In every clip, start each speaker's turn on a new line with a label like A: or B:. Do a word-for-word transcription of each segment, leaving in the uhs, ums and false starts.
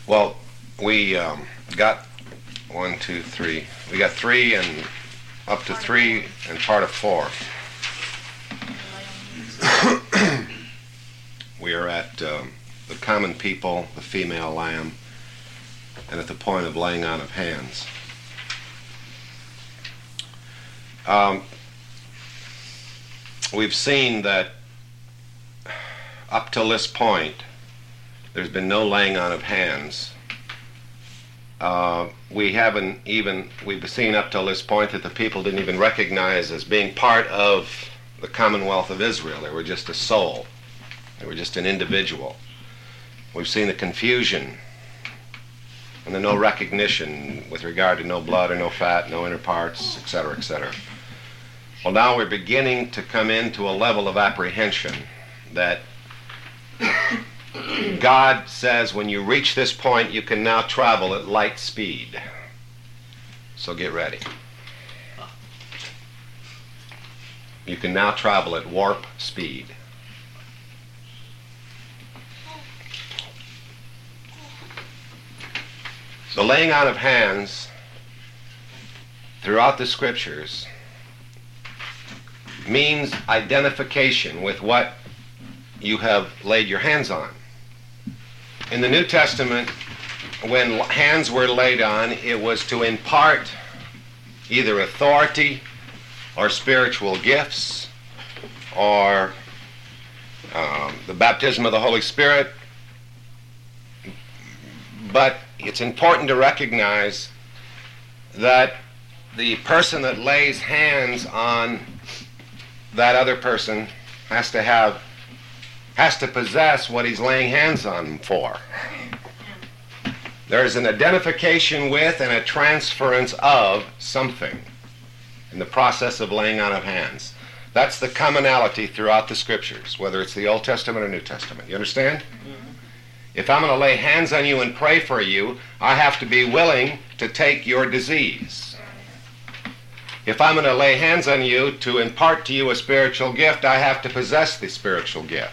A: Well, we um, got one, two, three. We got three and up to three and part of four. We are at um, the common people, the female lamb, and at the point of laying on of hands. Um, we've seen that up till this point, there's been no laying on of hands. Uh, we haven't even, we've seen up till this point that the people didn't even recognize as being part of the Commonwealth of Israel. They were just a soul. They were just an individual. We've seen the confusion and the no recognition with regard to no blood or no fat, no inner parts, et cetera, et cetera. Well, now we're beginning to come into a level of apprehension that God says when you reach this point, you can now travel at light speed. So get ready. You can now travel at warp speed. The laying on of hands throughout the scriptures means identification with what you have laid your hands on. In the New Testament, when hands were laid on, it was to impart either authority or spiritual gifts or um, the baptism of the Holy Spirit. But it's important to recognize that the person that lays hands on that other person has to have has to possess what he's laying hands on them for. There is an identification with and a transference of something in the process of laying on of hands. That's the commonality throughout the scriptures, whether it's the Old Testament or New Testament. You understand? Mm-hmm. If I'm going to lay hands on you and pray for you, I have to be willing to take your disease. If I'm going to lay hands on you to impart to you a spiritual gift, I have to possess the spiritual gift.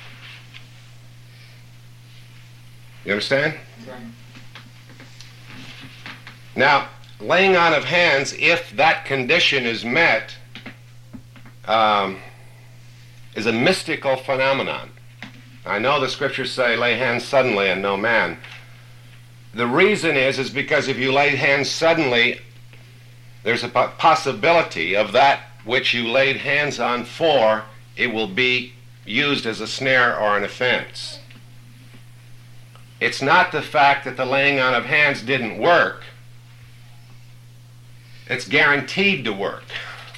A: You understand? Right. Now, laying on of hands, if that condition is met, um, is a mystical phenomenon. I know the scriptures say lay hands suddenly and no man. The reason is, is because if you lay hands suddenly, there's a possibility of that which you laid hands on for, it will be used as a snare or an offense. It's not the fact that the laying on of hands didn't work. It's guaranteed to work.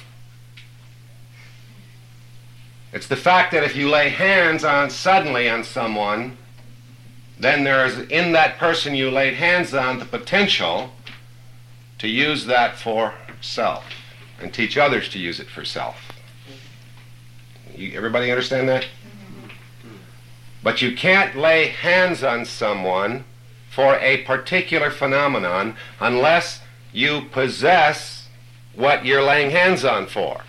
A: It's the fact that if you lay hands on suddenly on someone, then there is in that person you laid hands on the potential to use that for self and teach others to use it for self. You, everybody understand that? But you can't lay hands on someone for a particular phenomenon unless you possess what you're laying hands on for.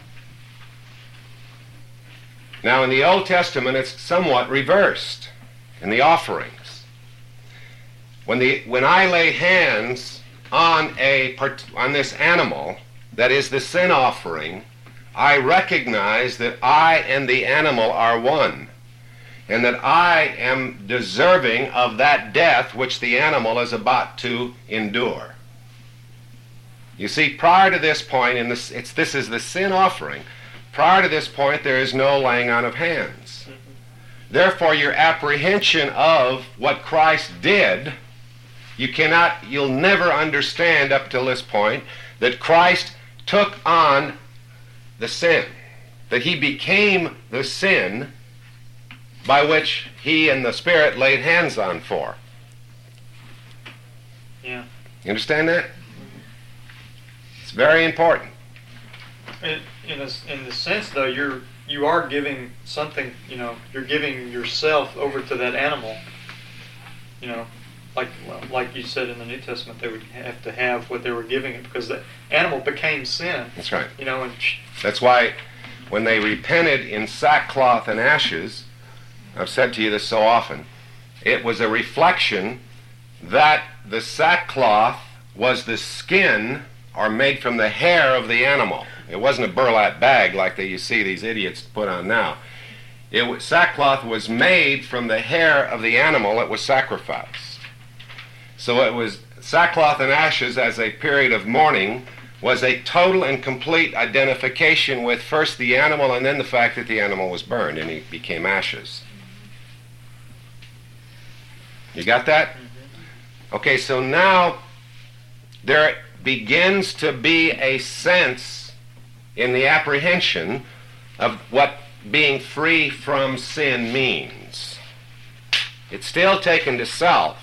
A: Now, in the Old Testament, it's somewhat reversed in the offerings. When, the, when I lay hands on, a, on this animal that is the sin offering, I recognize that I and the animal are one, and that I am deserving of that death which the animal is about to endure. You see, prior to this point, in this, it's, this is the sin offering. Prior to this point, there is no laying on of hands. Therefore, your apprehension of what Christ did, you cannot, you'll never understand up till this point that Christ took on the sin, that he became the sin by which he and the Spirit laid hands on for.
B: Yeah.
A: You understand that? It's very important.
B: In, in, a, in the sense, though, you're you are giving something. You know, you're giving yourself over to that animal. You know, like like you said in the New Testament, they would have to have what they were giving it because the animal became sin.
A: That's right.
B: You know, and
A: that's why when they repented in sackcloth and ashes, I've said to you this so often, it was a reflection that the sackcloth was the skin or made from the hair of the animal. It wasn't a burlap bag like that you see these idiots put on now. It was, sackcloth was made from the hair of the animal that was sacrificed. So it was sackcloth and ashes as a period of mourning was a total and complete identification with first the animal and then the fact that the animal was burned and he became ashes. You got that? Okay, so now there begins to be a sense in the apprehension of what being free from sin means. It's still taken to self.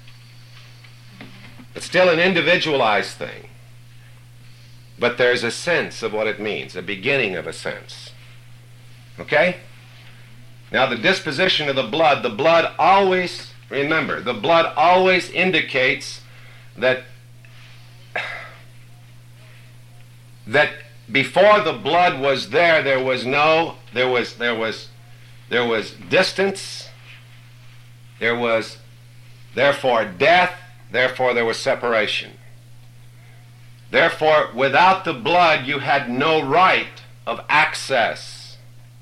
A: It's still an individualized thing. But there's a sense of what it means, a beginning of a sense. Okay? Now the disposition of the blood, the blood always, remember, the blood always indicates that that before the blood was there, there was no, there was, there was, there was distance, there was, therefore, death, therefore, there was separation. Therefore, without the blood, you had no right of access.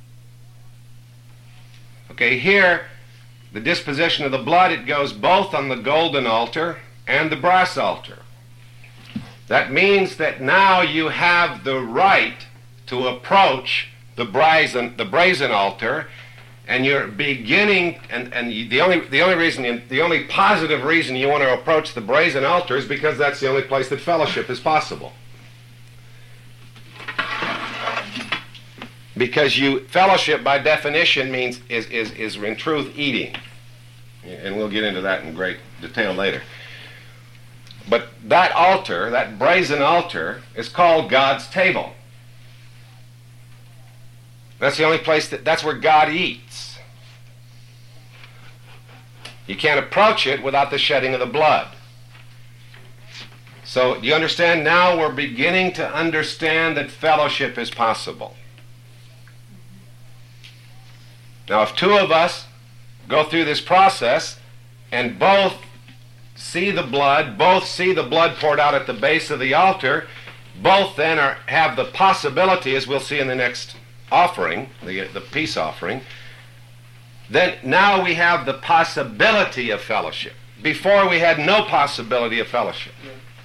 A: Okay, here, the disposition of the blood, it goes both on the golden altar and the brass altar. That means that now you have the right to approach the brazen, the brazen altar, and you're beginning, and, and the only the only reason, the only positive reason you want to approach the brazen altar is because that's the only place that fellowship is possible. Because you fellowship by definition means is is is in truth eating, and we'll get into that in great detail later. But that altar, that brazen altar, is called God's table. That's the only place that, that's where God eats. You can't approach it without the shedding of the blood. So, do you understand? Now we're beginning to understand that fellowship is possible. Now, if two of us go through this process and both see the blood, both see the blood poured out at the base of the altar, both then are, have the possibility, as we'll see in the next offering, the, the peace offering, then now we have the possibility of fellowship. Before we had no possibility of fellowship.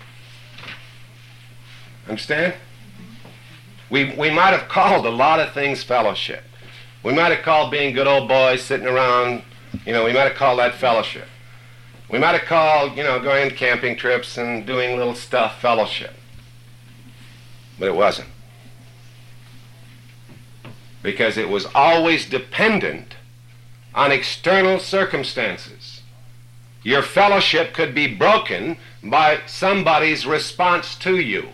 A: Understand? We, we might have called a lot of things fellowship. We might have called being good old boys sitting around, you know, we might have called that fellowship. We might have called, you know, going on camping trips and doing little stuff fellowship. But it wasn't. Because it was always dependent on external circumstances. Your fellowship could be broken by somebody's response to you.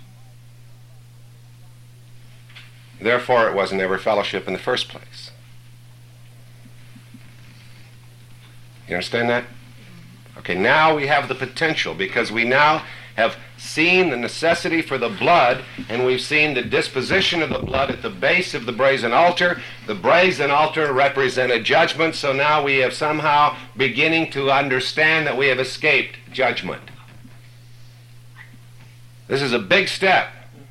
A: Therefore, it wasn't ever fellowship in the first place. You understand that? Okay, now we have the potential because we now have seen the necessity for the blood, and we've seen the disposition of the blood at the base of the brazen altar. The brazen altar represented judgment, so now we have somehow beginning to understand that we have escaped judgment. This is a big step.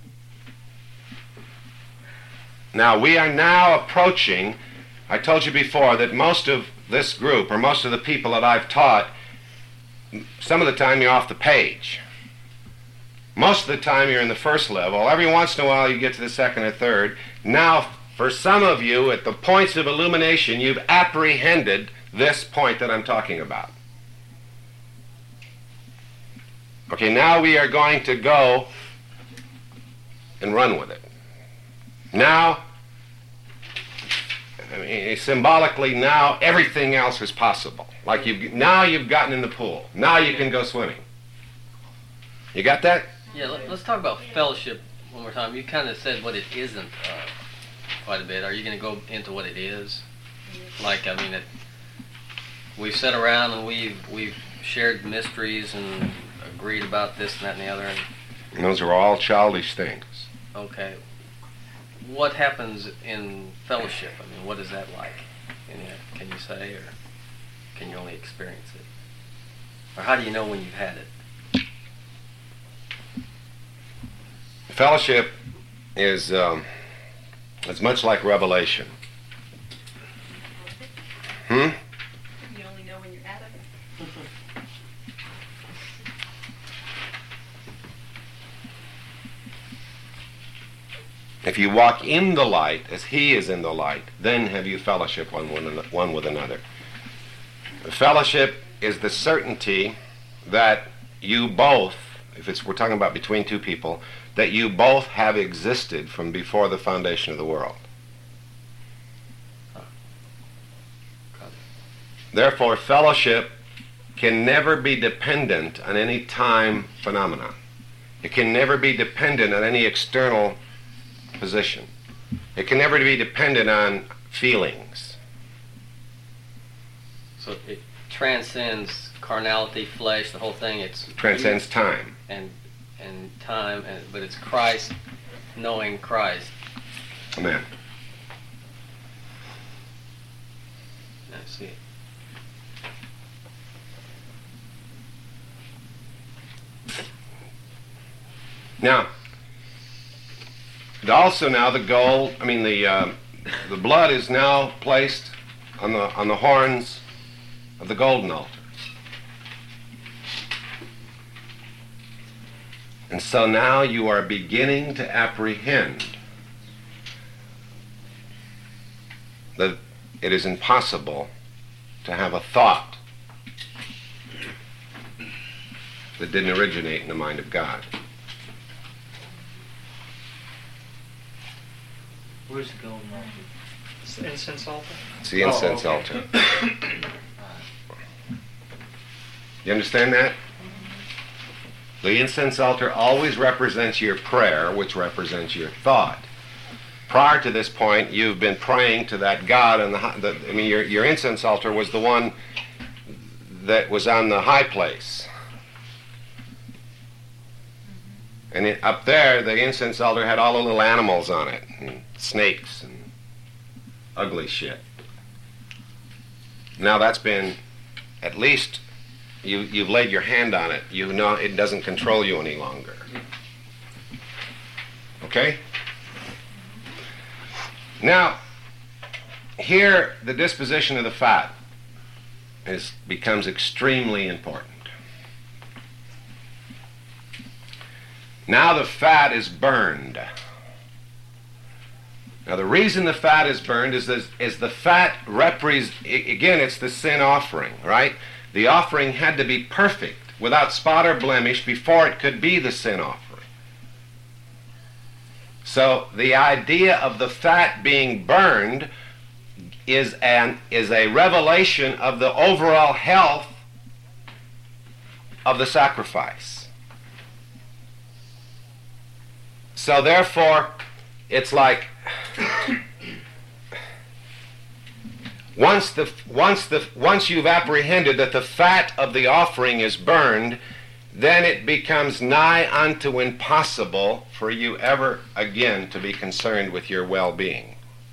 A: Now, we are now approaching, I told you before that most of this group, or most of the people that I've taught, some of the time you're off the page. Most of the time you're in the first level. Every once in a while you get to the second or third. Now, for some of you, at the points of illumination, you've apprehended this point that I'm talking about. Okay, now we are going to go and run with it. Now, I mean, symbolically, now everything else is possible. Like you've, now you've gotten in the pool. Now you can go swimming. You got that?
C: Yeah, let, let's talk about fellowship one more time. You kind of said what it isn't uh, quite a bit. Are you going to go into what it is? Like, I mean, it, we've sat around and we've we've shared mysteries and agreed about this and that and the other. And,
A: and those are all childish things.
C: Okay. What happens in fellowship? I mean, what is that like? Can you, can you say, or can you only experience it? Or how do you know when you've had it?
A: Fellowship is um, it's much like revelation. Hmm?
D: You only know when you're out of it.
A: If you walk in the light as he is in the light, then have you fellowship one, one, one with another. Fellowship is the certainty that you both, if it's we're talking about between two people, that you both have existed from before the foundation of the world. Therefore, fellowship can never be dependent on any time phenomenon. It can never be dependent on any external position. It can never be dependent on feelings.
C: So it transcends carnality, flesh, the whole thing. It's
A: Transcends time.
C: and and time, and but it's Christ, knowing Christ.
A: Amen.
C: I see it.
A: Now, and also now the gold, I mean the uh, the blood is now placed on the on the horns of the golden altar. And so now you are beginning to apprehend that it is impossible to have a thought that didn't originate in the mind of God.
E: Where's the golden altar?
B: It's the incense altar.
A: It's the incense
E: Oh, okay.
A: altar. You understand that? The incense altar always represents your prayer, which represents your thought. Prior to this point, you've been praying to that God, and the, hi- the I mean, your your incense altar was the one that was on the high place. And it, up there, the incense altar had all the little animals on it, and snakes and ugly shit. Now that's been, at least, you, you've laid your hand on it. You know it doesn't control you any longer. Okay? Now, here, the disposition of the fat is, becomes extremely important. Now the fat is burned. Now the reason the fat is burned is, this, is the fat represents, again, it's the sin offering, right? The offering had to be perfect, without spot or blemish, before it could be the sin offering. So the idea of the fat being burned is an is a revelation of the overall health of the sacrifice. So therefore, it's like once the once the once you've apprehended that the fat of the offering is burned, then it becomes nigh unto impossible for you ever again to be concerned with your well-being.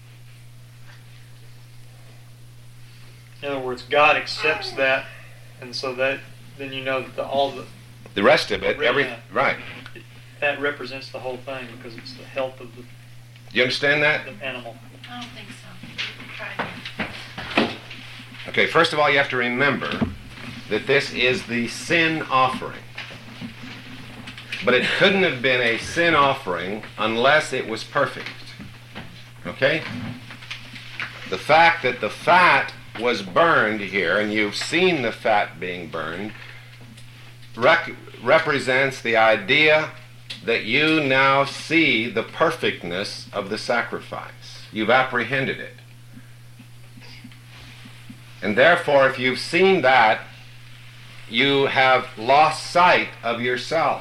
B: In other words, God accepts that, and so that then you know that the, all the
A: The rest of it, every
B: Yeah.
A: right.
B: that represents the whole thing because it's the health of the,
A: You understand that?
B: the animal.
D: I don't think so. Try again.
A: Okay, first of all, you have to remember that this is the sin offering. But it couldn't have been a sin offering unless it was perfect. Okay? The fact that the fat was burned here, and you've seen the fat being burned, rec- represents the idea that you now see the perfectness of the sacrifice. You've apprehended it. And therefore, if you've seen that, you have lost sight of yourself.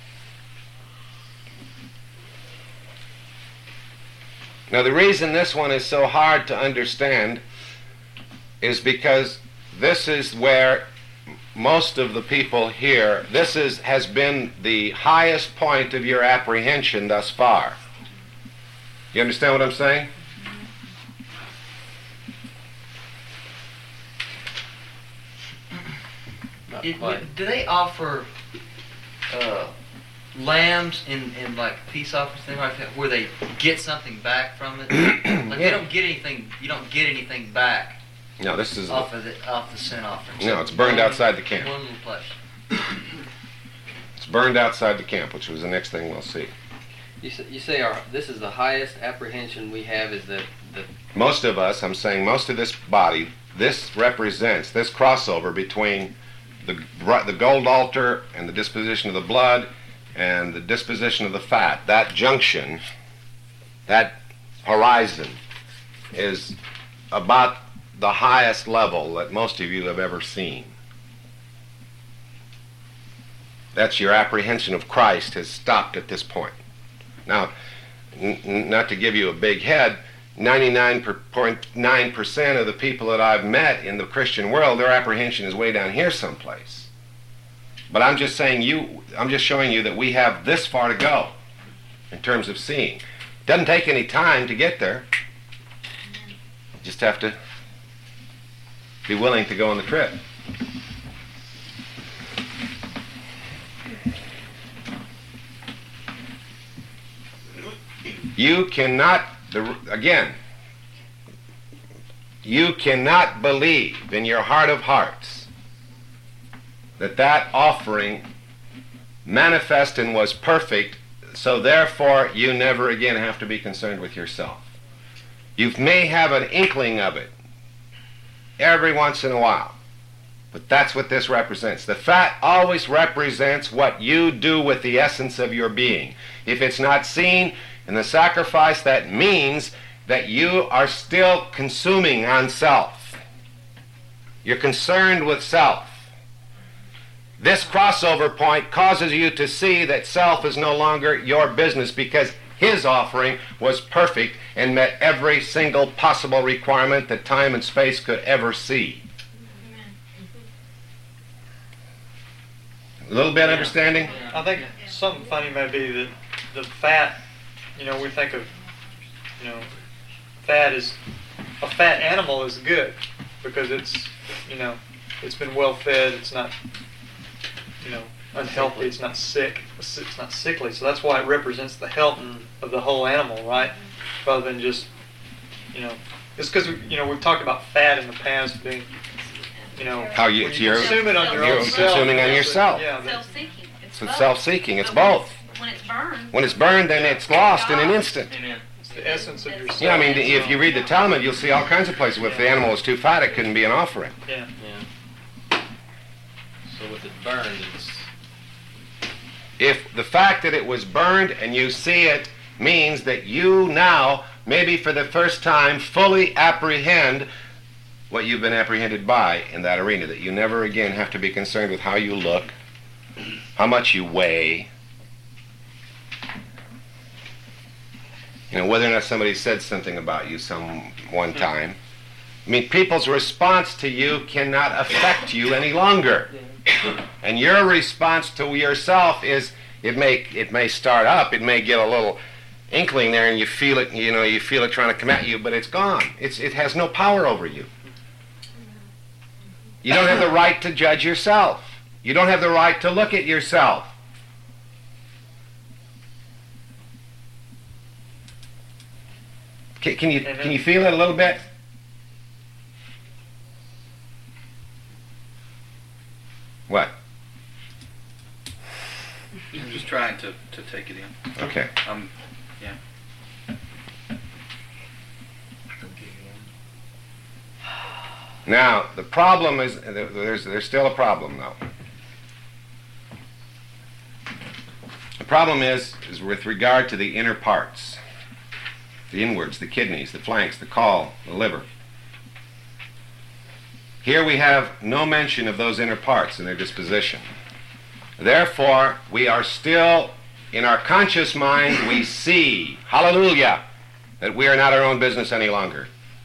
A: Now, the reason this one is so hard to understand is because this is where most of the people here, this is has been the highest point of your apprehension thus far. You understand what I'm saying?
C: Not
E: It,
C: quite.
E: do they offer uh, lambs in, in like peace offerings, thing like that, where they get something back from it? Like they
A: Yeah.
E: don't get anything. You don't get anything back
A: No, this is
E: off of the off the sin offering.
A: No, it's burned
E: One-
A: outside the camp.
E: One little place.
A: it's burned outside the camp, which was the next thing we'll see.
C: You say, you say our this is the highest apprehension we have is that the
A: Most of us, I'm saying most of this body, this represents this crossover between the the gold altar and the disposition of the blood and the disposition of the fat. That junction, that horizon, is about the highest level that most of you have ever seen. That's your apprehension of Christ has stopped at this point. Now, n- n- not to give you a big head, ninety-nine point nine percent of the people that I've met in the Christian world, their apprehension is way down here someplace. But I'm just saying you, I'm just showing you that we have this far to go in terms of seeing. Doesn't take any time to get there. You just have to be willing to go on the trip. You cannot, the, again, you cannot believe in your heart of hearts that that offering manifested and was perfect, so therefore you never again have to be concerned with yourself. You may have an inkling of it every once in a while, but that's what this represents. The fat always represents what you do with the essence of your being. If it's not seen in the sacrifice, that means that you are still consuming on self. You're concerned with self. This crossover point causes you to see that self is no longer your business because his offering was perfect and met every single possible requirement that time and space could ever see. A little bit
B: Yeah.
A: understanding?
B: I think something funny may be that the fat, you know, we think of, you know, fat is, a fat animal is good because it's, you know, it's been well fed, it's not, you know, unhealthy, it's not sick, it's not sickly. So that's why it represents the health of the whole animal, right? Rather than just, you know, it's because, you know, we've talked about fat in the past being, you know,
A: How you-
B: when
A: it's
B: you
A: your-
B: consume it on your
A: you're
B: own self.
A: consuming on
B: yeah,
A: yourself.
B: Yeah, that-
D: Self-seeking. It's
A: So
D: both.
A: it's self-seeking. It's
D: But when
A: both.
D: When it's burned.
A: When it's burned, then it's lost in an instant.
E: Amen.
B: it's the essence of yourself.
A: Yeah, I mean, if you read the Talmud, you'll see all kinds of places where if the animal was too fat, it couldn't be an offering.
B: Yeah.
C: yeah. So with it burned, it's
A: If the fact that it was burned and you see it means that you now, maybe for the first time, fully apprehend what you've been apprehended by in that arena, that you never again have to be concerned with how you look, how much you weigh, you know, whether or not somebody said something about you some one time. I mean, people's response to you cannot affect you any longer. And your response to yourself is, it may it may start up, it may get a little inkling there, and you feel it, you know, you feel it trying to come at you, but it's gone. It's it has no power over you. You don't have the right to judge yourself. You don't have the right to look at yourself. Can, can you can you feel it a little bit? What?
F: I'm just trying to, to take it in.
A: Okay.
F: Um, yeah.
A: Now, the problem is, there's, there's still a problem, though. The problem is, is with regard to the inner parts, the inwards, the kidneys, the flanks, the caul, the liver. Here we have no mention of those inner parts in their disposition. Therefore, we are still, in our conscious mind, we see, hallelujah, that we are not our own business any longer.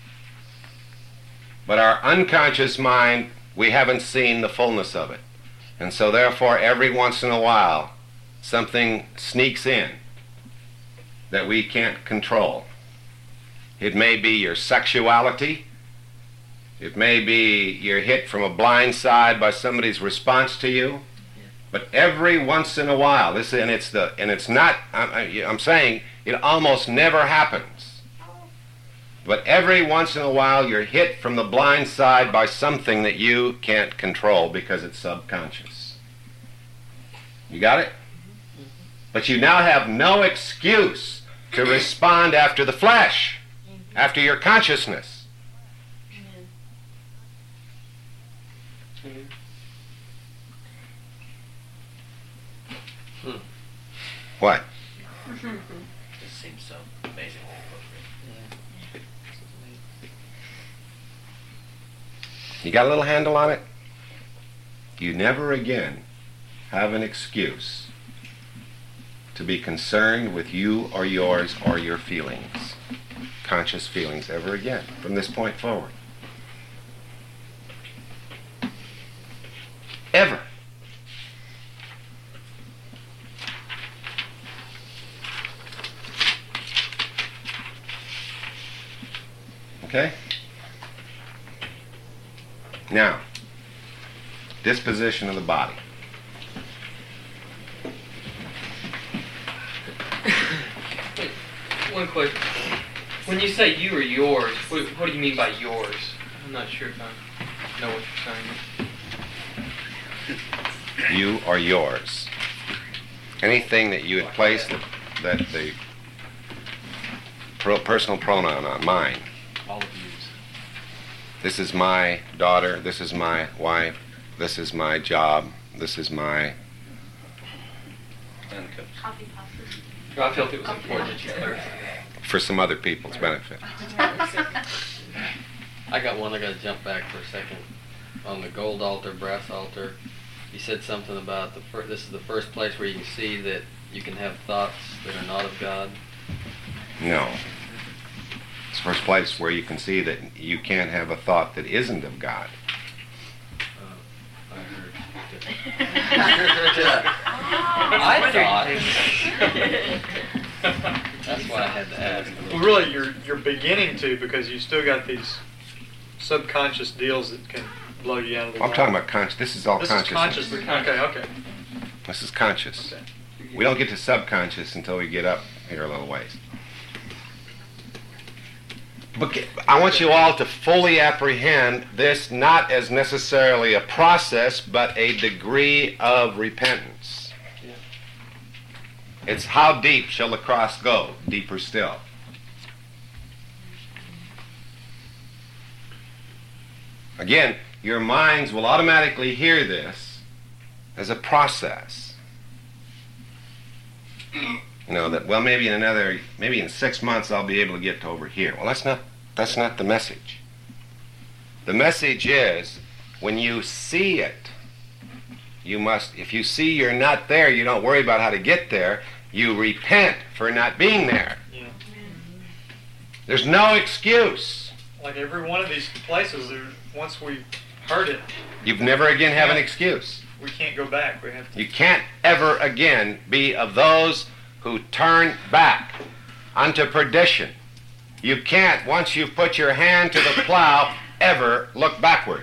A: But our unconscious mind, we haven't seen the fullness of it. And so therefore, every once in a while, something sneaks in that we can't control. It may be your sexuality. It may be you're hit from a blind side by somebody's response to you. But every once in a while, this and it's the and it's not. I'm, I'm saying it almost never happens. But every once in a while, you're hit from the blind side by something that you can't control because it's subconscious. You got it? But you now have no excuse to respond after the flesh, after your consciousness.
C: Hmm.
A: What?
E: This seems so amazing.
A: You got a little handle on it? You never again have an excuse to be concerned with you or yours or your feelings, conscious feelings, ever again from this point forward. Ever. Okay? Now, disposition of the body.
G: One question. When you say you or yours, what, what do you mean by yours? I'm not sure if I know what you're saying.
A: You or yours. Anything that you had placed that, that the pro- personal pronoun on, mine.
C: All of yous.
A: This is my daughter, this is my wife, this is my job, this is my...
F: Handcuffs.
D: Coffee poppers.
G: I felt it was important that you clarified that.
A: for some other people's benefit.
C: I got one. I got to jump back for a second. On the gold altar, brass altar, you said something about the fir- this is the first place where you can see that you can have thoughts that are not of God.
A: No. It's the first place where you can see that you can't have a thought that isn't of God.
C: Uh, I heard. I thought. That's why I had to ask.
B: Well, really, you're you're beginning to, because you still got these subconscious deals that can blow you out of the
A: I'm
B: water.
A: talking about conscious. This is all
B: This
A: consciousness.
B: is conscious. Okay, okay.
A: This is conscious.
B: Okay.
A: We don't get to subconscious until we get up here a little ways. But I want you all to fully apprehend this not as necessarily a process, but a degree of repentance.
C: Yeah.
A: It's how deep shall the cross go? Deeper still. Again, your minds will automatically hear this as a process. You know, that, well, maybe in another, maybe in six months I'll be able to get to over here. Well, that's not, that's not the message. The message is, when you see it, you must, if you see you're not there, you don't worry about how to get there, you repent for not being there.
B: Yeah.
A: There's no excuse.
B: Like every one of these places, there, once we heard it,
A: You've never again have an excuse.
B: we can't go back. We have to.
A: You can't ever again be of those who turn back unto perdition. You can't, once you've put your hand to the plow, ever look backward.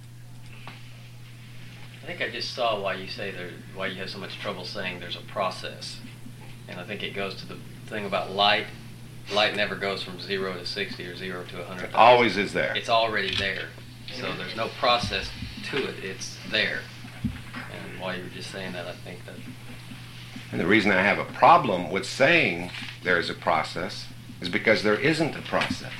C: I think I just saw why you say there, why you have so much trouble saying there's a process, and I think it goes to the thing about light. Light never goes from zero to sixty or zero to a hundred.
A: It always is there.
C: It's already there, so there's no process to it. It's there. And while you were just saying that, I think that
A: And the reason I have a problem with saying there is a process is because there isn't a process.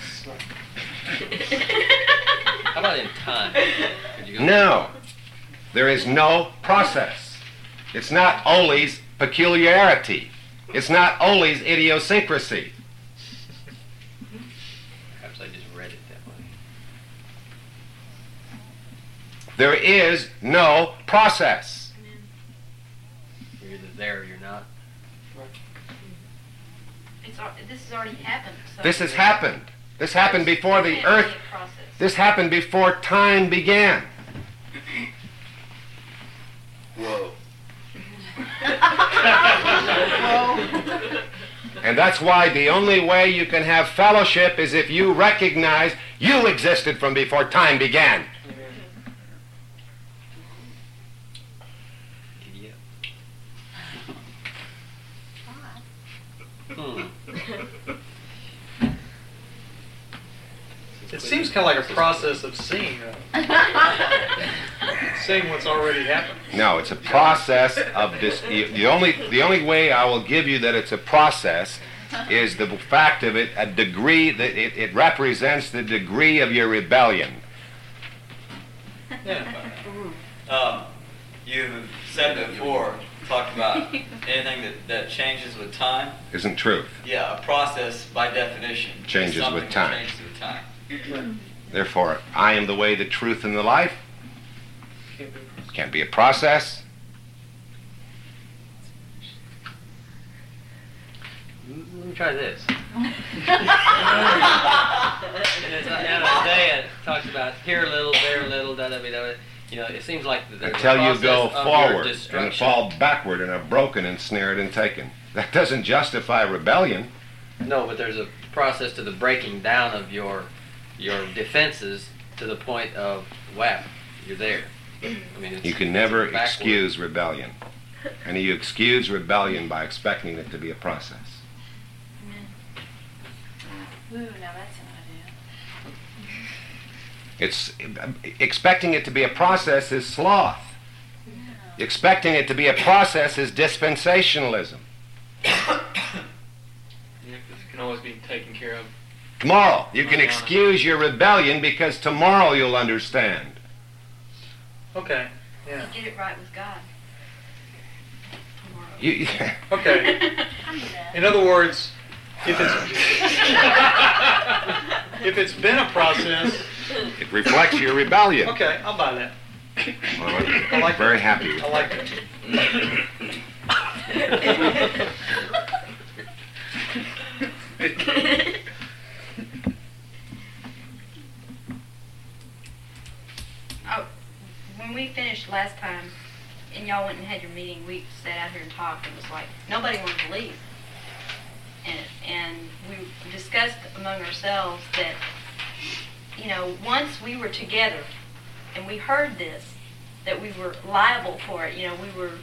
C: how about in time? Could you go-
A: No. There is no process. It's not always peculiarity. It's not always idiosyncrasy.
C: Perhaps I just read it that way.
A: There is no process.
C: You're either there or you're not.
D: It's, al- this has already happened. So
A: This has happened. This happened before the
D: It can't be
A: earth.
D: a process.
A: This happened before time began.
F: Whoa.
A: And that's why the only way you can have fellowship is if you recognize You existed from before time began.
C: Idiot. Hmm.
B: It seems kind of like a process of seeing, though. Seeing what's already happened.
A: No, it's a process of this. The only, the only way I will give you that it's a process is the fact of it, a degree, that it, it represents the degree of your rebellion.
B: Yeah.
H: Um, you've said before, talked about anything that, that changes with time.
A: Isn't truth.
H: Yeah, a process by definition is
A: Changes
H: something
A: with
H: that
A: time.
H: changes with time.
A: Therefore, I am the way, the truth, and the life. Can't be a process.
C: Let me try this. And Isaiah talks about here a little, there a little, da da da da. You know, it seems like there's a
A: Until you
C: process
A: go
C: of your
A: forward and
C: destruction.
A: fall backward and are broken and snared and taken. That doesn't justify rebellion.
C: No, but there's a process to the breaking down of your your defenses to the point of whap, you're there. I mean, it's,
A: You can never
C: it's backward.
A: excuse rebellion. And you excuse rebellion by expecting it to be a process.
D: Ooh, now that's an idea.
A: It's expecting it to be a process is sloth.
D: Yeah.
A: Expecting it to be a process is dispensationalism.
G: Yeah, 'cause it can always be taken care of.
A: Tomorrow, you can excuse your rebellion because tomorrow you'll understand.
B: Okay. Yeah.
D: Get it right with God. Tomorrow.
A: You,
B: Okay.
D: I knew that.
B: In other words, if it's if it's been a process,
A: it reflects your rebellion.
B: okay, I'll buy that.
A: Well,
B: I
A: I'm
B: like
A: very
B: that.
A: happy with
B: I like it.
I: Oh, when we finished last time, and y'all went and had your meeting, we sat out here and talked, and it was like, nobody wanted to leave. And, and we discussed among ourselves that, you know, once we were together, and we heard this, that we were liable for it, you know, we were,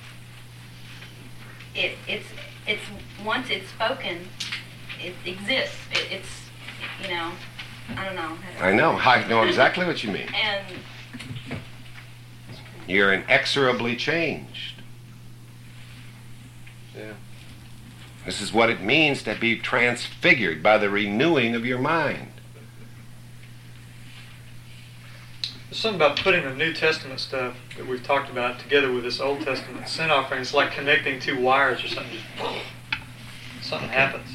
I: it, it's, it's, once it's spoken, it exists, it, it's, you know, I don't know.
A: I know. I know exactly what you mean.
I: And
A: You're inexorably changed.
C: Yeah.
A: This is what it means to be transfigured by the renewing of your mind.
B: There's something about putting the New Testament stuff that we've talked about together with this Old Testament sin offering. It's like connecting two wires or something. Just, something happens.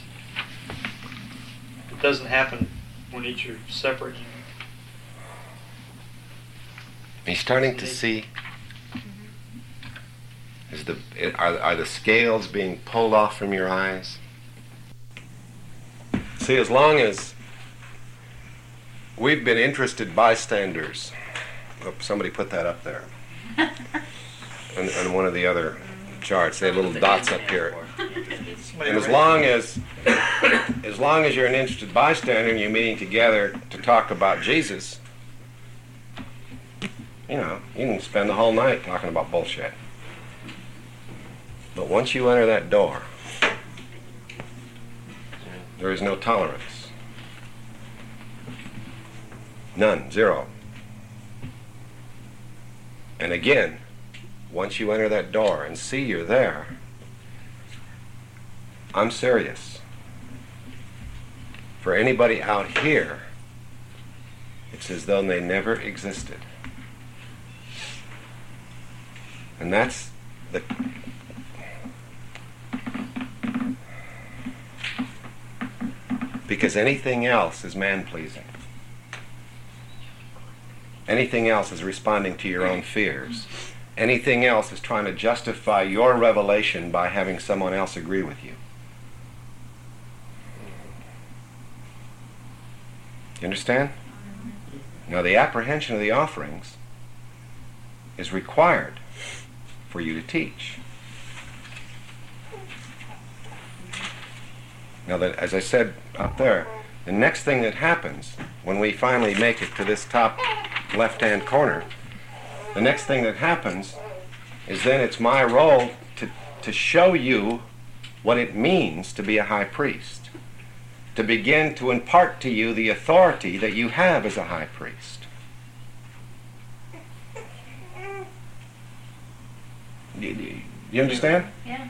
B: It doesn't happen when each are separate.
A: Are you starting to see? Is the are, are the scales being pulled off from your eyes? See, as long as we've been interested bystanders, oh, somebody put that up there, on, on one of the other charts. They have little dots up here. And as long as, as long as you're an interested bystander and you're meeting together to talk about Jesus, you know, you can spend the whole night talking about bullshit. But once you enter that door, there is no tolerance. None, zero. And again, once you enter that door and see you're there, I'm serious. For anybody out here, it's as though they never existed. And that's the because anything else is man-pleasing. Anything else is responding to your own fears. Anything else is trying to justify your revelation by having someone else agree with you. You understand? Now, the apprehension of the offerings is required for you to teach. Now, that, as I said up there, the next thing that happens when we finally make it to this top left-hand corner, the next thing that happens is then it's my role to, to show you what it means to be a high priest, to begin to impart to you the authority that you have as a high priest. You, you understand?
I: Yeah.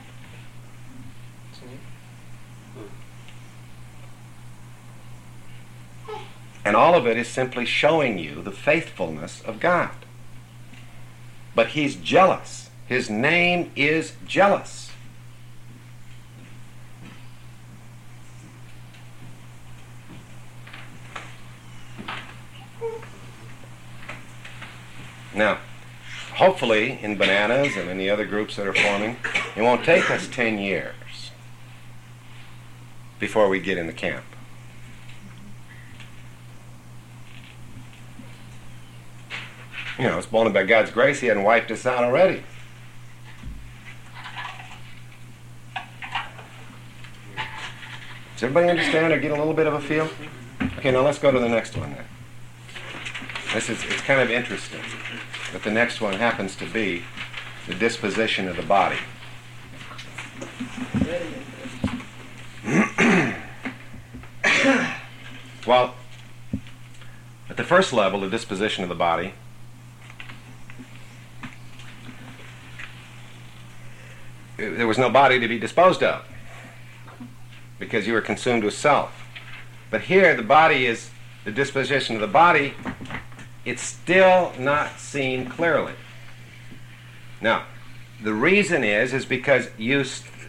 A: And all of it is simply showing you the faithfulness of God. But he's jealous. His name is jealous. Now, hopefully in Bananas and in the other groups that are forming, it won't take us ten years before we get in the camp. You know, it's only by God's grace he hadn't wiped us out already. Does everybody understand or get a little bit of a feel? Okay, now let's go to the next one then. This is, it's kind of interesting that the next one happens to be the disposition of the body. Well, at the first level, the disposition of the body, there was no body to be disposed of because you were consumed with self. But here the body is, the disposition of the body, it's still not seen clearly. Now, the reason is, is because you,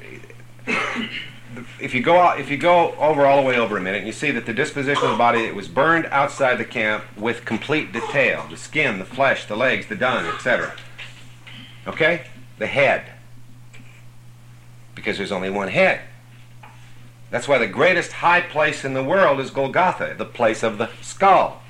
A: if you go out, if you go over all the way over a minute, you see that the disposition of the body, it was burned outside the camp with complete detail. The skin, the flesh, the legs, the dung, et cetera. Okay? The head. Because there's only one head. That's why the greatest high place in the world is Golgotha, the place of the skull.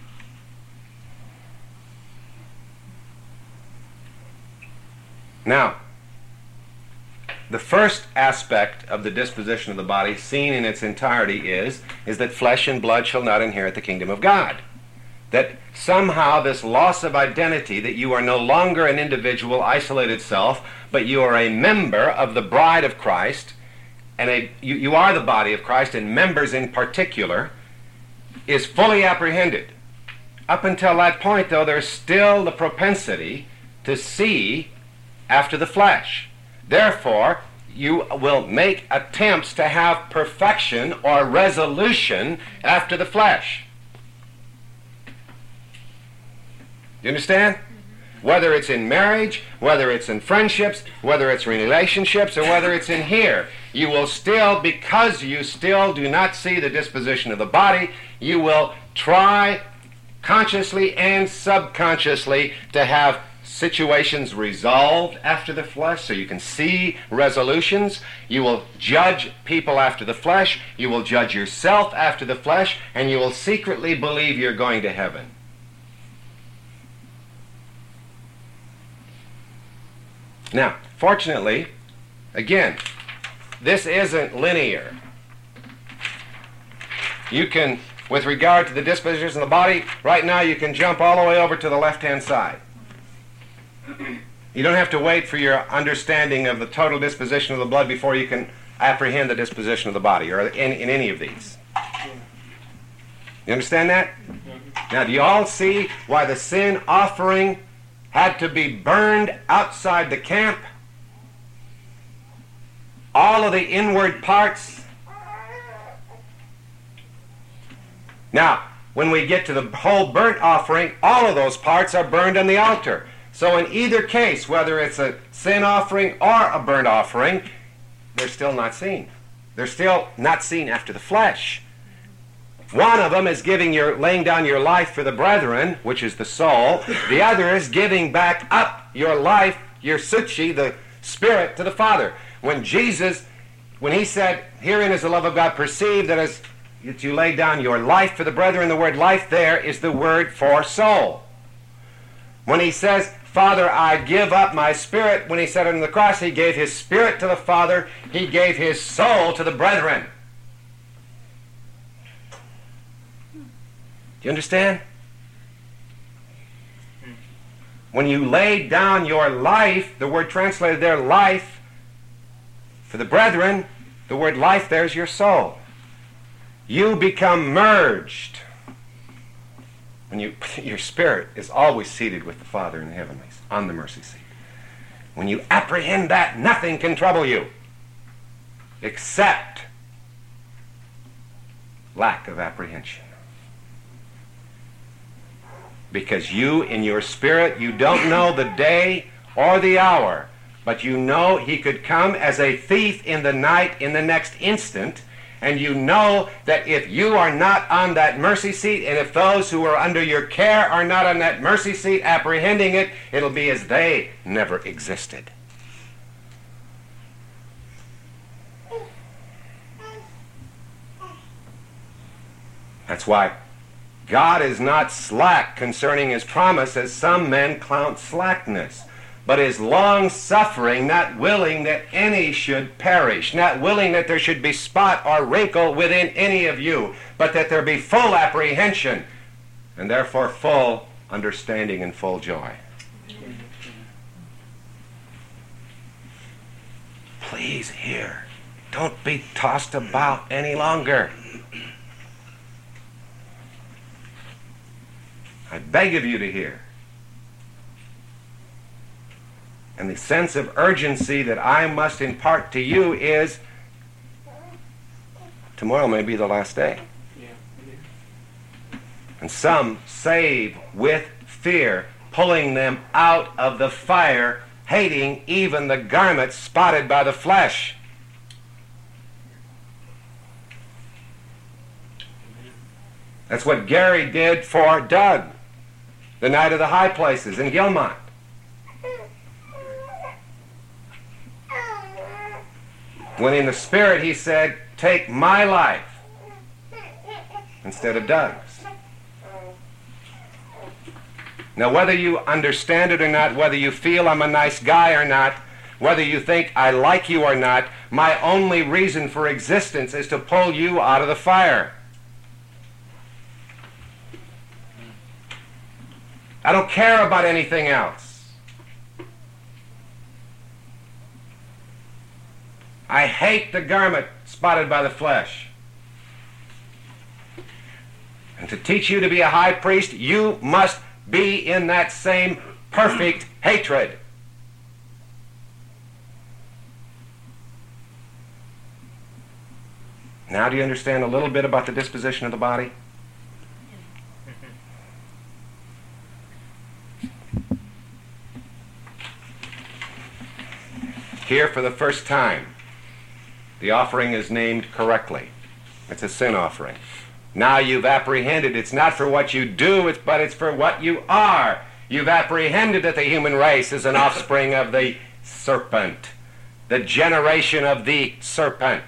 A: Now, the first aspect of the disposition of the body, seen in its entirety, is, is that flesh and blood shall not inherit the kingdom of God. That somehow this loss of identity, that you are no longer an individual, isolated self, but you are a member of the bride of Christ, and a, you, you are the body of Christ, and members in particular, is fully apprehended. Up until that point, though, there's still the propensity to see after the flesh. Therefore, you will make attempts to have perfection or resolution after the flesh. You understand? Whether it's in marriage, whether it's in friendships, whether it's in relationships, or whether it's in here, you will still, because you still do not see the disposition of the body, you will try consciously and subconsciously to have situations resolved after the flesh, so you can see resolutions. You will judge people after the flesh, you will judge yourself after the flesh, and you will secretly believe you're going to heaven. Now, fortunately, again, this isn't linear. You can, with regard to the disposition of the body, right now you can jump all the way over to the left-hand side. You don't have to wait for your understanding of the total disposition of the blood before you can apprehend the disposition of the body, or in, in any of these. You understand that? Now, do you all see why the sin offering had to be burned outside the camp? All of the inward parts. Now, when we get to the whole burnt offering, all of those parts are burned on the altar. So in either case, whether it's a sin offering or a burnt offering, they're still not seen. They're still not seen after the flesh. One of them is giving your, laying down your life for the brethren, which is the soul. The other is giving back up your life, your suchi, the spirit, to the Father. When Jesus, when he said, herein is the love of God, perceive that as that you lay down your life for the brethren, the word life there is the word for soul. When he says, Father, I give up my spirit, when he said it on the cross, he gave his spirit to the Father, he gave his soul to the brethren. You understand? When you lay down your life, the word translated there, life, for the brethren, the word life there is your soul. You become merged. When you, your spirit is always seated with the Father in the heavenlies, on the mercy seat. When you apprehend that, nothing can trouble you except lack of apprehension. Because you, in your spirit, you don't know the day or the hour, but you know he could come as a thief in the night in the next instant, and you know that if you are not on that mercy seat, and if those who are under your care are not on that mercy seat apprehending it, it'll be as they never existed. That's why God is not slack concerning his promise, as some men count slackness, but is long-suffering, not willing that any should perish, not willing that there should be spot or wrinkle within any of you, but that there be full apprehension, and therefore full understanding and full joy. Please hear. Don't be tossed about any longer. I beg of you to hear. And the sense of urgency that I must impart to you is, tomorrow may be the last day. And some save with fear, pulling them out of the fire, hating even the garment spotted by the flesh. That's what Gary did for Doug the night of the high places in Gilmont. When in the spirit he said, take my life instead of Doug's. Now, whether you understand it or not, whether you feel I'm a nice guy or not, whether you think I like you or not, my only reason for existence is to pull you out of the fire. I don't care about anything else. I hate the garment spotted by the flesh. And to teach you to be a high priest, you must be in that same perfect hatred. Now do you understand a little bit about the disposition of the body? Here, for the first time, the offering is named correctly. It's a sin offering. Now you've apprehended it's not for what you do, it's, but it's for what you are. You've apprehended that the human race is an offspring of the serpent, the generation of the serpent.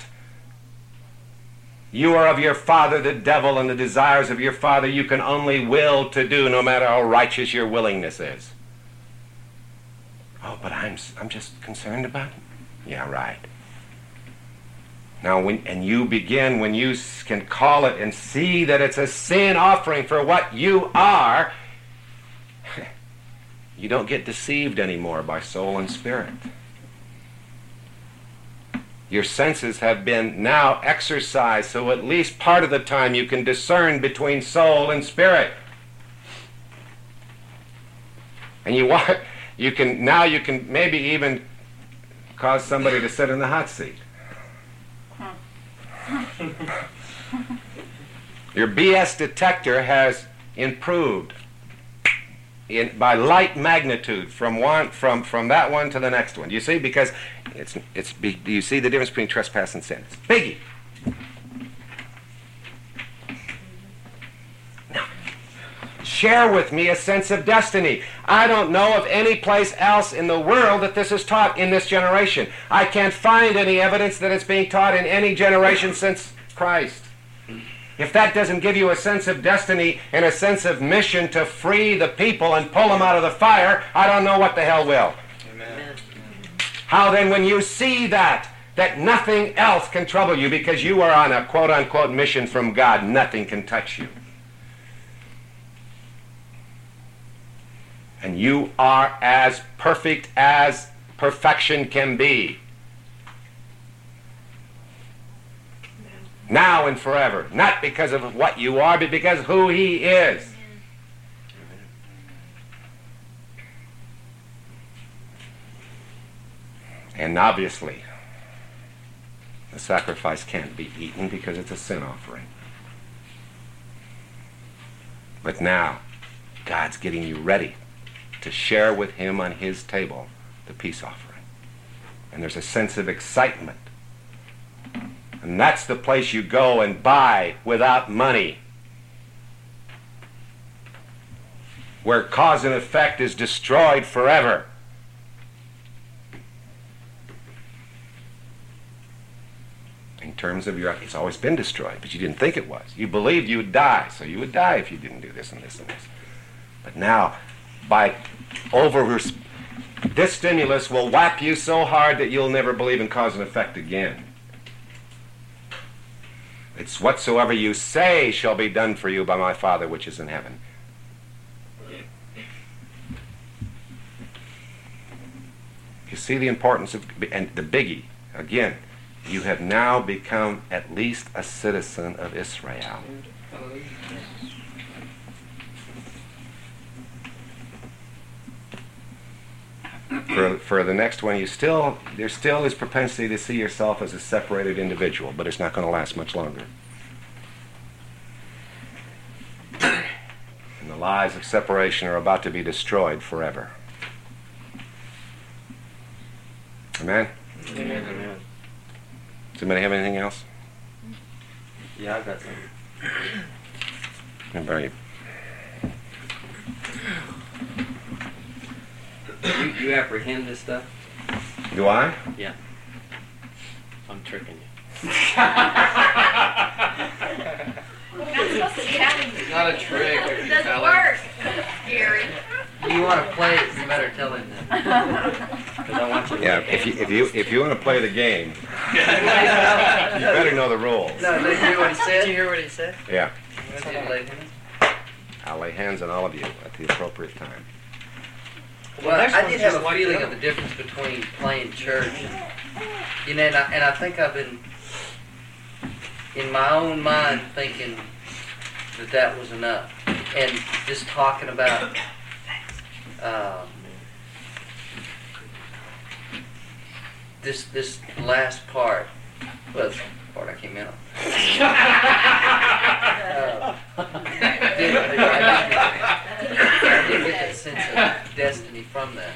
A: You are of your father, the devil, and the desires of your father you can only will to do, no matter how righteous your willingness is. Oh, but I'm, I'm just concerned about it. Yeah, right. Now, when, and you begin, when you can call it and see that it's a sin offering for what you are, you don't get deceived anymore by soul and spirit. Your senses have been now exercised, so at least part of the time you can discern between soul and spirit. And you want... You can, now you can maybe even cause somebody to sit in the hot seat. Your B S detector has improved in, by light magnitude from one from, from that one to the next one. You see, because it's it's be, you see the difference between trespass and sin. It's biggie. Share with me a sense of destiny. I don't know of any place else in the world that this is taught in this generation. I can't find any evidence that it's being taught in any generation since Christ. If that doesn't give you a sense of destiny and a sense of mission to free the people and pull them out of the fire, I don't know what the hell will. Amen. How then, when you see that, that nothing else can trouble you because you are on a quote-unquote mission from God, nothing can touch you. And you are as perfect as perfection can be. Now and forever. Not because of what you are, but because of who He is. And obviously, the sacrifice can't be eaten because it's a sin offering. But now, God's getting you ready to share with Him on His table the peace offering. And there's a sense of excitement. And that's the place you go and buy without money. Where cause and effect is destroyed forever. In terms of your, it's always been destroyed, but you didn't think it was. You believed you would die, so you would die if you didn't do this and this and this. But now, by over, this stimulus will whap you so hard that you'll never believe in cause and effect again. It's whatsoever you say shall be done for you by my Father which is in heaven. You see the importance of, and the biggie, again, you have now become at least a citizen of Israel. For, for the next one, you still, there still is propensity to see yourself as a separated individual, but it's not going to last much longer. And the lies of separation are about to be destroyed forever. Amen?
C: Amen. Amen.
A: Does anybody have anything else?
C: Yeah, I've got some.
A: Anybody?
C: You, you apprehend this stuff?
A: Do I?
C: Yeah. I'm tricking you.
D: We're not supposed to tell you.
G: Not a trick.
D: It doesn't work, Gary.
E: You want to play it, you better tell him that.
C: 'Cause I want you to
A: Yeah,
C: lay
A: if you
C: hands
A: if
C: on
A: you
C: this.
A: if you want to play the game, you better know the rules.
E: No, did you hear what he said?
G: Did you hear what he said?
A: Yeah,
E: Did you lay hands?
A: I'll lay hands on all of you at the appropriate time.
E: Well,
G: next
E: I
G: one's
E: did have
G: just
E: a
G: like
E: feeling
G: the
E: of
G: other
E: the difference between playing church and, you know, and I, and I think I've been, in my own mind, thinking that that was enough. And just talking about, um, this, this last part, well, the part I came in on. Uh, I did, I did, I did get that sense of destiny from that.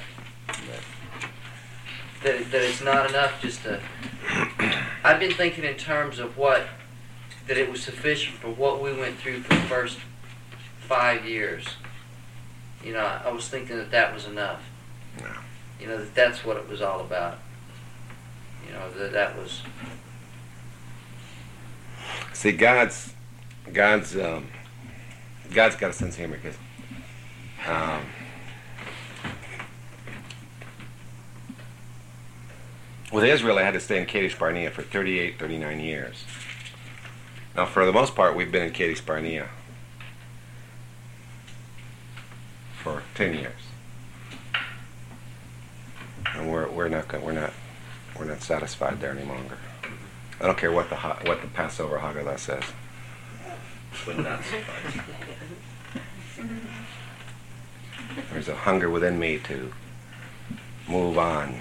E: That, it, that it's not enough just to... I've been thinking in terms of what, that it was sufficient for what we went through for the first five years. You know, I, I was thinking that that was enough.
A: Yeah.
E: You know, that that's what it was all about. You know, that that was...
A: See, God's God's um, God's got a sense of humor because um, with Israel, I had to stay in Kadesh Barnea for thirty-eight, thirty-nine years. Now, for the most part, we've been in Kadesh Barnea for ten years, and we're we're not we're not we're not satisfied there any longer. I don't care what the Ha- what the Passover Haggadah says.
F: Would not suffice.
A: There's a hunger within me to move on.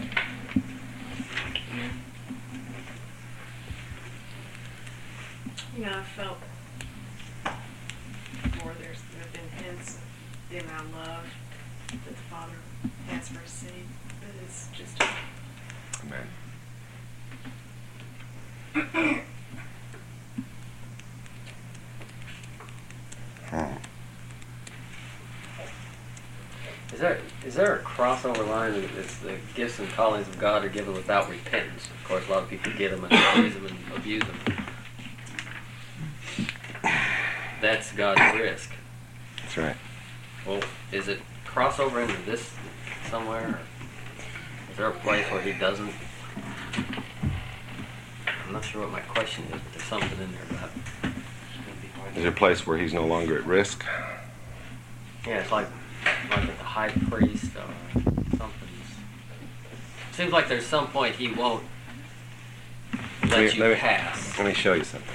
J: You know, I felt more there's there have been hints of the amount of love that the Father has for his seed, but it's just
A: Amen. Hmm.
C: Is there is there a crossover line? It's the gifts and callings of God are given without repentance. Of course, a lot of people get them and abuse them and abuse them. That's God's risk.
A: That's right.
C: Well, is it crossover into this somewhere? Or is there a place where He doesn't? I'm not sure what my question is, but there's something in there about.
A: Is there a place where he's no longer at risk?
C: Yeah, it's like like with the high priest or something. Seems like there's some point he won't let
A: Let me-
C: you
A: let me-
C: pass.
A: Let me show you something.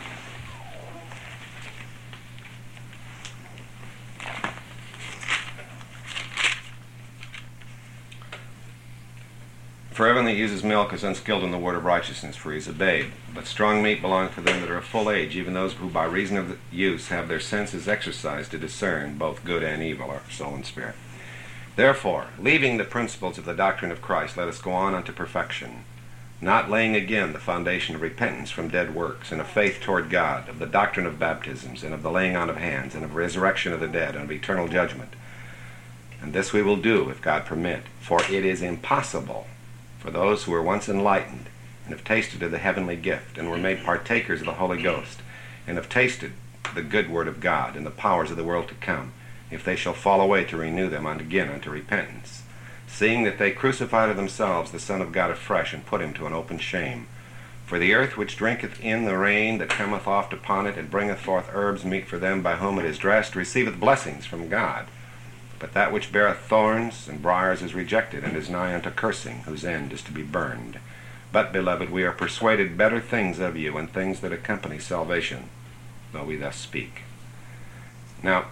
A: For everyone that uses milk is unskilled in the word of righteousness, for he is a babe. But strong meat belongs to them that are of full age, even those who by reason of the use have their senses exercised to discern both good and evil, or soul and spirit. Therefore, leaving the principles of the doctrine of Christ, let us go on unto perfection, not laying again the foundation of repentance from dead works, and of faith toward God, of the doctrine of baptisms, and of the laying on of hands, and of resurrection of the dead, and of eternal judgment. And this we will do, if God permit, for it is impossible for those who were once enlightened, and have tasted of the heavenly gift, and were made partakers of the Holy Ghost, and have tasted the good word of God, and the powers of the world to come, if they shall fall away, to renew them unto again unto repentance, seeing that they crucify to themselves the Son of God afresh, and put him to an open shame. For the earth which drinketh in the rain that cometh oft upon it, and bringeth forth herbs meet for them by whom it is dressed, receiveth blessings from God. But that which beareth thorns and briars is rejected, and is nigh unto cursing, whose end is to be burned. But, beloved, we are persuaded better things of you, and things that accompany salvation, though we thus speak. Now,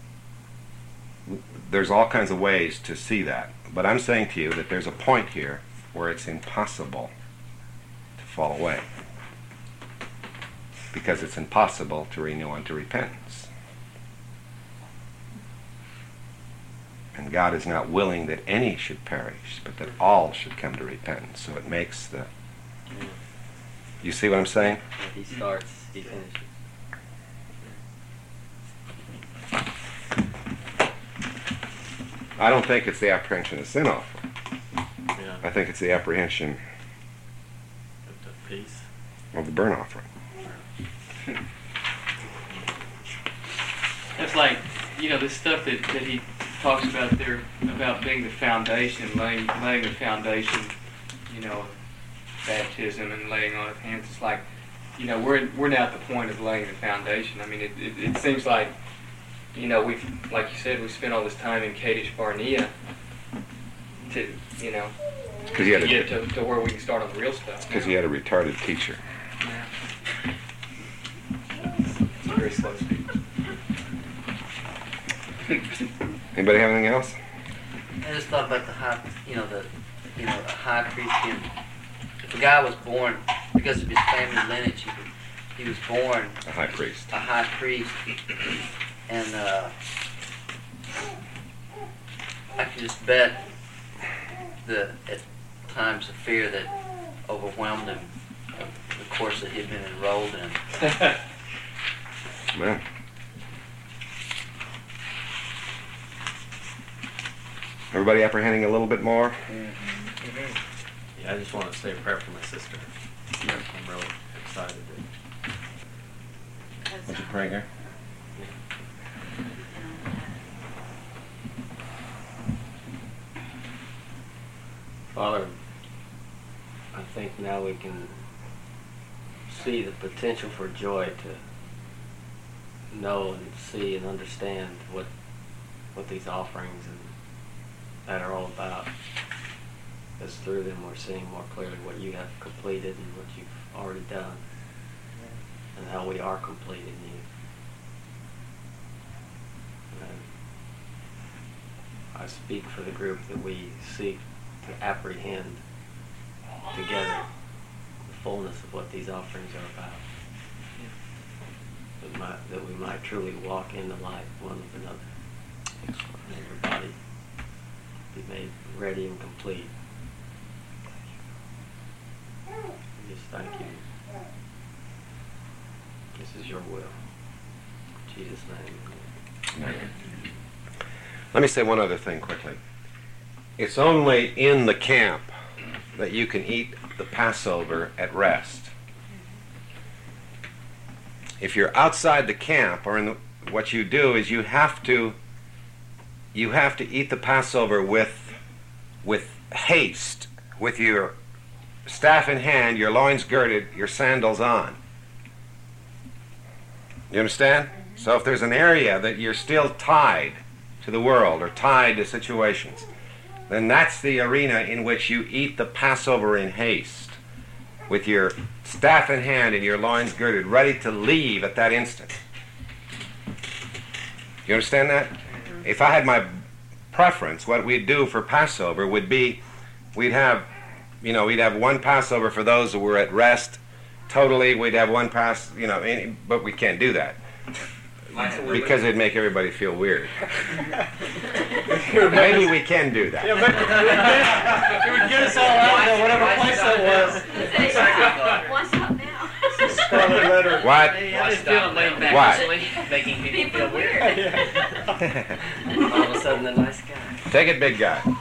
A: there's all kinds of ways to see that, but I'm saying to you that there's a point here where it's impossible to fall away, because it's impossible to renew unto repentance. And God is not willing that any should perish, but that all should come to repentance. So it makes the... You see what I'm saying?
C: He starts, he finishes.
A: I don't think it's the apprehension of sin offering.
C: Yeah.
A: I think it's the apprehension
C: The peace.
A: of the burnt offering.
G: That's like, you know, this stuff that, that he talks about there, about being the foundation, laying, laying the foundation, you know, baptism and laying on of hands. It's like, you know, we're we're now at the point of laying the foundation. I mean, it, it, it seems like, you know, we've, like you said, we spent all this time in Kadesh Barnea to, you know,
A: Because he had
G: to
A: a,
G: get to, to where we can start on the real stuff.
A: because he had a retarded teacher.
G: Yeah. It's very slow speed.
A: Anybody have anything else?
E: I just thought about the high, you know, the, you know, the high priest. Being, if a guy was born because of his family lineage, he, was- he was born
A: A high priest.
E: a high priest, and uh, I can just bet the at times the fear that overwhelmed him, the course that he'd been enrolled in.
A: Man. Everybody apprehending a little bit more?
C: Yeah, I just want to say a prayer for my sister. I'm really excited.
A: Would you pray here?
C: Father, I think now we can see the potential for joy to know and see and understand what what these offerings and that are all about. Because through them we're seeing more clearly what you have completed and what you've already done, and how we are complete in you. And I speak for the group that we seek to apprehend together the fullness of what these offerings are about. That, might, that we might truly walk in the light one with another. And everybody be made ready and complete. We just thank you. This is your will. In Jesus' name.
A: Amen. Let me say one other thing quickly. It's only in the camp that you can eat the Passover at rest. If you're outside the camp, or in the, what you do is you have to you have to eat the Passover with with haste, with your staff in hand, your loins girded, your sandals on. You understand? So if there's an area that you're still tied, to the world or tied to situations, then that's the arena in which you eat the Passover in haste, with your staff in hand and your loins girded, ready to leave at that instant. You understand that? If I had my preference, what we'd do for Passover would be, we'd have, you know, we'd have one Passover for those who were at rest totally. We'd have one pass, you know, any, but we can't do that because it'd make everybody feel weird. Maybe we can do that.
B: Yeah, but it would get us all out of whatever place that was.
I: Why stop now?
B: Scarlet letter.
A: What?
E: I just feeling laid back,
A: What?
E: actually, making people
I: People
E: feel weird.
I: weird.
E: All of a sudden, a nice guy.
A: Take it, big guy.